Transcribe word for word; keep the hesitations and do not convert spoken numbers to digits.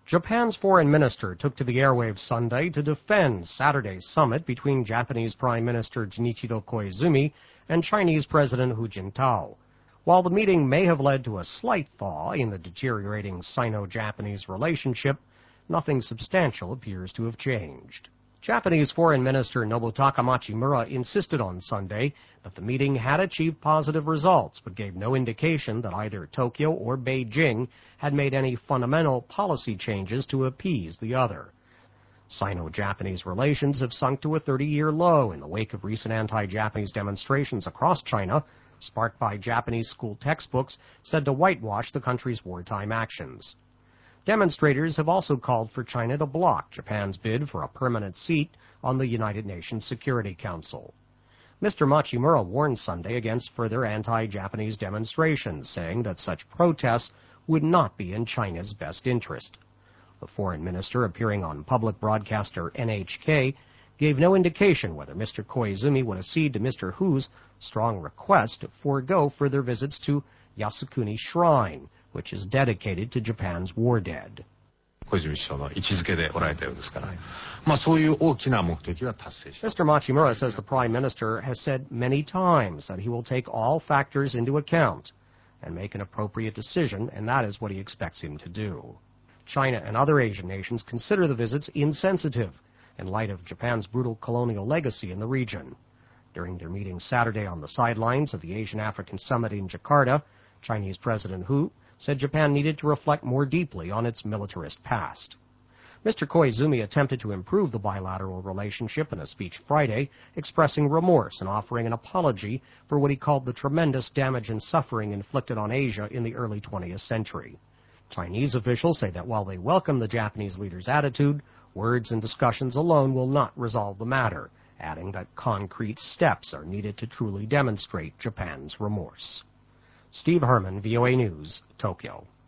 Japan's foreign minister took to the airwaves Sunday to defend Saturday's summit between Japanese Prime Minister Junichiro Koizumi and Chinese President Hu Jintao. While the meeting may have led to a slight thaw in the deteriorating Sino-Japanese relationship, nothing substantial appears to have changed. Japanese Foreign Minister Nobutaka Machimura insisted on Sunday that the meeting had achieved positive results, but gave no indication that either Tokyo or Beijing had made any fundamental policy changes to appease the other. Sino-Japanese relations have sunk to a thirty-year low in the wake of recent anti-Japanese demonstrations across China, sparked by Japanese school textbooks said to whitewash the country's wartime actions. Demonstrators have also called for China to block Japan's bid for a permanent seat on the United Nations Security Council. Mister Machimura warned Sunday against further anti-Japanese demonstrations, saying that such protests would not be in China's best interest. The foreign minister, appearing on public broadcaster N H K, gave no indication whether Mister Koizumi would accede to Mister Hu's strong request to forego further visits to Yasukuni Shrine, which is dedicated to Japan's war dead. Mister Machimura says the Prime Minister has said many times that he will take all factors into account and make an appropriate decision, and that is what he expects him to do. China and other Asian nations consider the visits insensitive in light of Japan's brutal colonial legacy in the region. During their meeting Saturday on the sidelines of the Asian-African Summit in Jakarta, Chinese President Hu said Japan needed to reflect more deeply on its militarist past. Mister Koizumi attempted to improve the bilateral relationship in a speech Friday, expressing remorse and offering an apology for what he called the tremendous damage and suffering inflicted on Asia in the early twentieth century. Chinese officials say that while they welcome the Japanese leader's attitude, words and discussions alone will not resolve the matter, adding that concrete steps are needed to truly demonstrate Japan's remorse. Steve Herman, V O A News, Tokyo.